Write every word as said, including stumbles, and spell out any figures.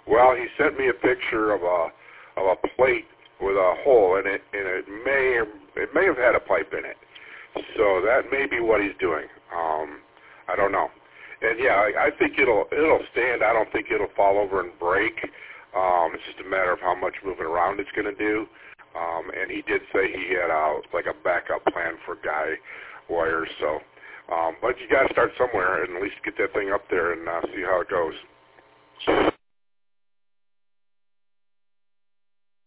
Well, he sent me a picture of a of a plate with a hole in it, and it may it may have had a pipe in it. So that may be what he's doing. Um, I don't know. And yeah, I, I think it'll it'll stand. I don't think it'll fall over and break. Um, it's just a matter of how much moving around it's going to do. Um, and he did say he had a, like a backup plan for guy wires. So, um, but you got to start somewhere and at least get that thing up there and uh, see how it goes.